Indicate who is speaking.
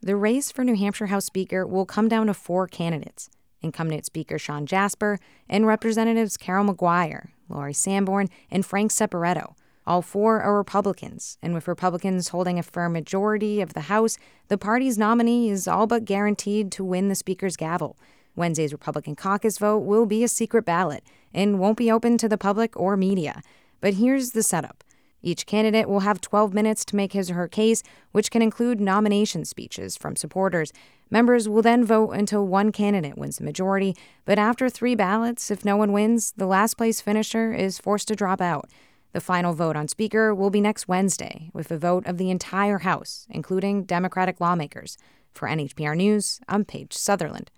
Speaker 1: The race for New Hampshire House Speaker will come down to 4 candidates: incumbent Speaker Sean Jasper and Representatives Carol Maguire, Laurie Sanborn, and Frank Separetto. All 4 are Republicans, and with Republicans holding a firm majority of the House, the party's nominee is all but guaranteed to win the Speaker's gavel. Wednesday's Republican caucus vote will be a secret ballot and won't be open to the public or media. But here's the setup. Each candidate will have 12 minutes to make his or her case, which can include nomination speeches from supporters. Members will then vote until one candidate wins the majority, but after 3 ballots, if no one wins, the last place finisher is forced to drop out. The final vote on Speaker will be next Wednesday, with a vote of the entire House, including Democratic lawmakers. For NHPR News, I'm Paige Sutherland.